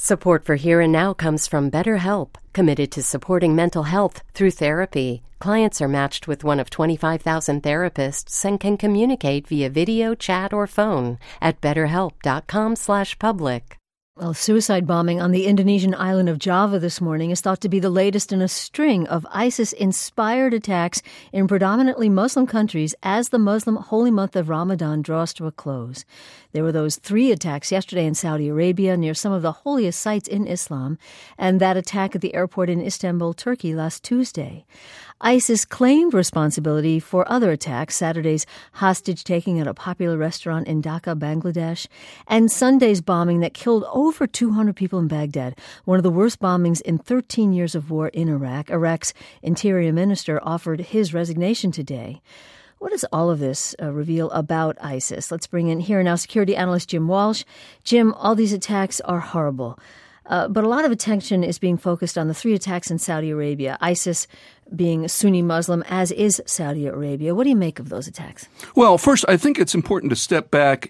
Support for Here and Now comes from BetterHelp, committed to supporting mental health through therapy. Clients are matched with one of 25,000 therapists and can communicate via video, chat, or phone at betterhelp.com/public. Well, suicide bombing on the Indonesian island of Java this morning is thought to be the latest in a string of ISIS-inspired attacks in predominantly Muslim countries as the Muslim holy month of Ramadan draws to a close. There were those 3 attacks yesterday in Saudi Arabia near some of the holiest sites in Islam, and that attack at the airport in Istanbul, Turkey last Tuesday. ISIS claimed responsibility for other attacks, Saturday's hostage-taking at a popular restaurant in Dhaka, Bangladesh, and Sunday's bombing that killed over 200 people in Baghdad, one of the worst bombings in 13 years of war in Iraq. Iraq's interior minister offered his resignation today. What does all of this reveal about ISIS? Let's bring in here now security analyst Jim Walsh. Jim, all these attacks are horrible. But a lot of attention is being focused on the 3 attacks in Saudi Arabia, ISIS being Sunni Muslim, as is Saudi Arabia. What do you make of those attacks? Well, first, I think it's important to step back.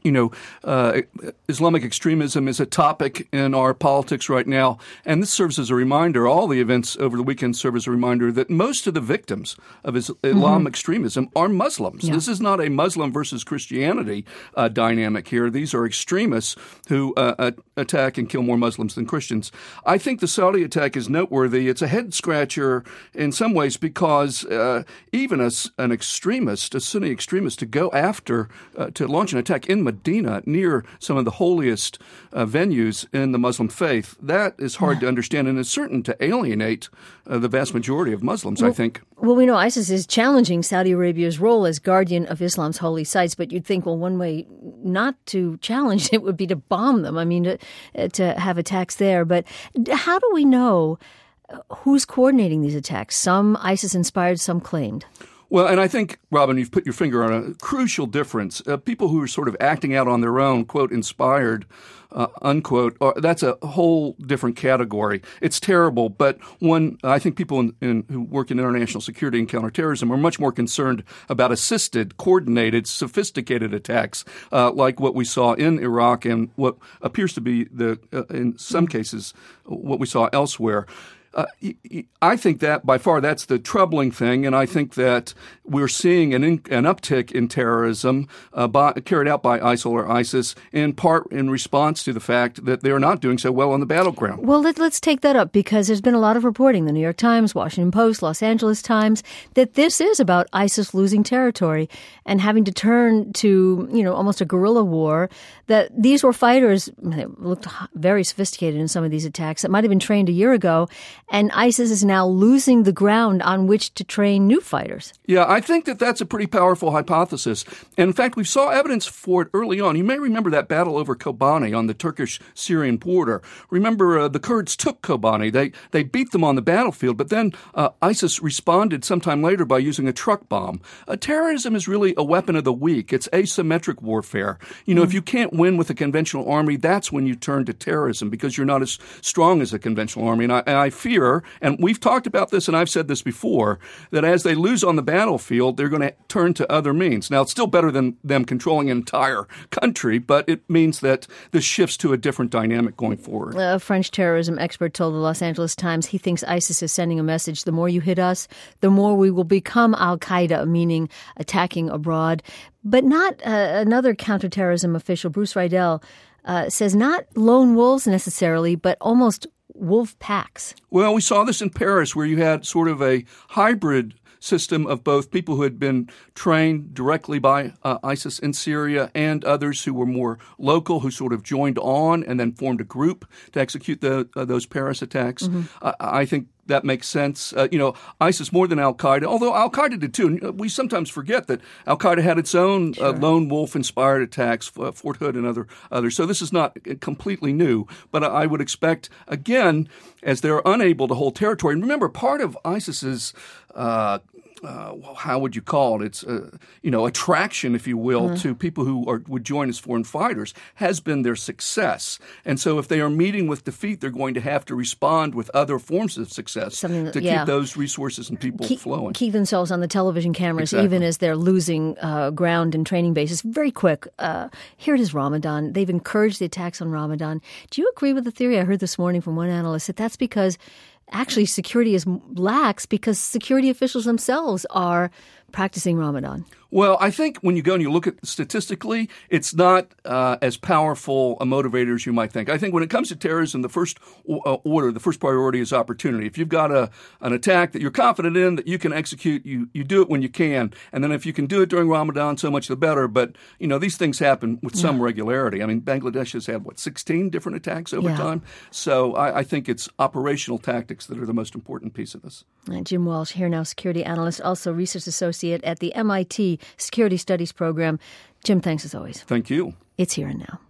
Islamic extremism is a topic in our politics right now, and this serves as a reminder, all the events over the weekend serve as a reminder that most of the victims of Islam extremism are Muslims. Yeah. This is not a Muslim versus Christianity dynamic here. These are extremists who attack and kill more Muslims than Christians. I think the Saudi attack is noteworthy. It's a head-scratcher in some ways because even an extremist, a Sunni extremist, to go after, to launch an attack in Medina near some of the holiest venues in the Muslim faith, that is hard to understand and is certain to alienate the vast majority of Muslims, I think. Well, we know ISIS is challenging Saudi Arabia's role as guardian of Islam's holy sites, but you'd think, well, one way not to challenge it would be to bomb them. I mean, to have attacks there. But how do we know who's coordinating these attacks? Some ISIS-inspired, some claimed. Well, and I think, Robin, you've put your finger on a crucial difference. People who are sort of acting out on their own, quote, inspired, unquote, that's a whole different category. It's terrible, but I think people who work in international security and counterterrorism are much more concerned about assisted, coordinated, sophisticated attacks like what we saw in Iraq and what appears to be, in some cases, what we saw elsewhere. I think that by far that's the troubling thing, and I think that we're seeing an uptick in terrorism carried out by ISIL or ISIS in part in response to the fact that they are not doing so well on the battleground. Well, let's take that up because there's been a lot of reporting, the New York Times, Washington Post, Los Angeles Times, that this is about ISIS losing territory and having to turn to, almost a guerrilla war, that these were fighters, they looked very sophisticated in some of these attacks, that might have been trained a year ago, and ISIS is now losing the ground on which to train new fighters. Yeah, I think that that's a pretty powerful hypothesis. And in fact, we saw evidence for it early on. You may remember that battle over Kobani on the Turkish-Syrian border. Remember, the Kurds took Kobani. They beat them on the battlefield, but then ISIS responded sometime later by using a truck bomb. Terrorism is really a weapon of the weak. It's asymmetric warfare. If you can't win with a conventional army, that's when you turn to terrorism because you're not as strong as a conventional army. And I fear, and we've talked about this and I've said this before, that as they lose on the battlefield, they're going to turn to other means. Now, it's still better than them controlling an entire country, but it means that this shifts to a different dynamic going forward. A French terrorism expert told the Los Angeles Times he thinks ISIS is sending a message, the more you hit us, the more we will become al-Qaeda, meaning attacking abroad. But not another counterterrorism official, Bruce Riedel, says not lone wolves necessarily, but almost wolf packs. Well, we saw this in Paris where you had sort of a hybrid system of both people who had been trained directly by ISIS in Syria and others who were more local, who sort of joined on and then formed a group to execute those Paris attacks. Mm-hmm. I think that makes sense. ISIS more than al-Qaeda, although al-Qaeda did too. And we sometimes forget that al-Qaeda had its own lone wolf-inspired attacks, Fort Hood and others. So this is not completely new. But I would expect, again, as they're unable to hold territory, and remember, part of ISIS's how would you call it? It's attraction, if you will, to people who would join as foreign fighters has been their success. And so if they are meeting with defeat, they're going to have to respond with other forms of success to keep those resources and people flowing. Keep themselves on the television cameras, Exactly. even as they're losing ground in training bases. Very quick, here it is Ramadan. They've encouraged the attacks on Ramadan. Do you agree with the theory I heard this morning from one analyst that that's because actually security is lax because security officials themselves are practicing Ramadan? Well, I think when you go and you look at statistically, it's not as powerful a motivator as you might think. I think when it comes to terrorism, the first the first priority is opportunity. If you've got an attack that you're confident in, that you can execute, you do it when you can. And then if you can do it during Ramadan, so much the better. But, these things happen with some regularity. I mean, Bangladesh has had, 16 different attacks over time? So I think it's operational tactics that are the most important piece of this. Jim Walsh, here now, security analyst, also research associate at the MIT Security Studies Program. Jim, thanks as always. Thank you. It's Here and Now.